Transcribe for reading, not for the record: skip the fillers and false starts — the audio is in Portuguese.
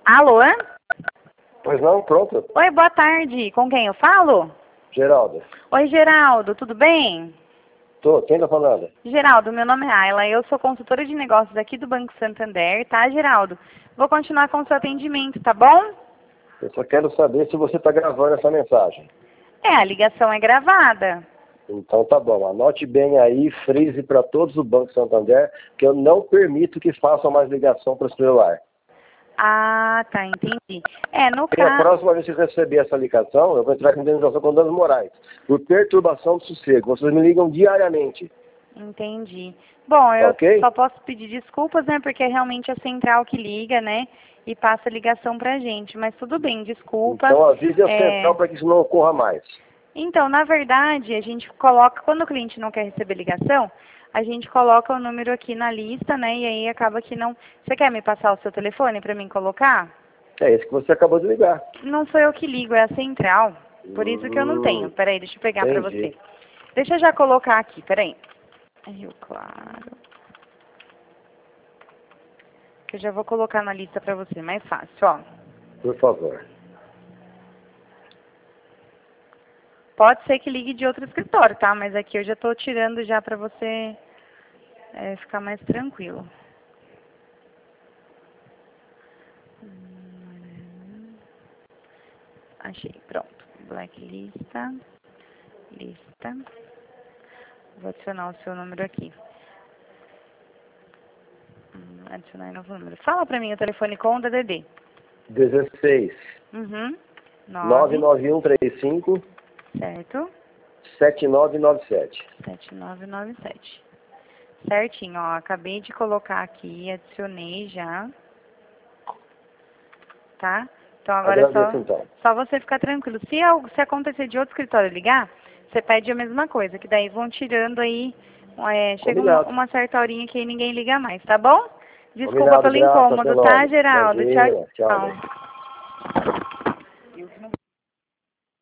Alô? Pois não, pronto. Oi, boa tarde. Com quem eu falo? Geraldo. Oi, Geraldo, tudo bem? Tô, quem tá falando? Geraldo, meu nome é Ayla, eu sou consultora de negócios aqui do Banco Santander, tá, Geraldo? Vou continuar com o seu atendimento, tá bom? Eu só quero saber se você tá gravando essa mensagem. É, a ligação é gravada. Então tá bom, anote bem aí, frise para todos do Banco Santander, que eu não permito que façam mais ligação para o celular. Ah, tá, entendi. É, no E a caso... próxima vez que eu receber essa ligação, eu vou entrar com indenização com danos morais, por perturbação do sossego. Vocês me ligam diariamente. Entendi. Bom, eu Ok? só posso pedir desculpas, né, porque é realmente a central que liga, né, e passa a ligação pra gente. Mas tudo bem, desculpa. Então avise a É... central para que isso não ocorra mais. Então, na verdade, a gente coloca, quando o cliente não quer receber ligação, a gente coloca o número aqui na lista, né, e aí acaba que não... Você quer me passar o seu telefone para mim colocar? É esse que você acabou de ligar. Não sou eu que ligo, é a central. Por isso que eu não tenho. Peraí, deixa eu pegar para Entendi. você. Deixa eu já colocar aqui, peraí. Rio Claro. Que eu já vou colocar na lista para você, mais fácil, ó. Por favor. Pode ser que ligue de outro escritório, tá? Mas aqui eu já tô tirando já para você ficar mais tranquilo. Achei, pronto. Blacklista, lista. Vou adicionar o seu número aqui. Adicionar novo número. Fala pra mim o telefone com o DDD. 16 Uhum. 99135 Certo. 7997. 7997. Certinho, ó. Acabei de colocar aqui, adicionei já. Tá? Então agora Agradeço então. só você ficar tranquilo. Se acontecer de outro escritório ligar, você pede a mesma coisa, que daí vão tirando aí, chega Combinado. uma certa horinha que aí ninguém liga mais, tá bom? Desculpa Combinado, pelo graça, até incômodo, tá, logo. Geraldo? Tchau, Imagina, tchau. tchau.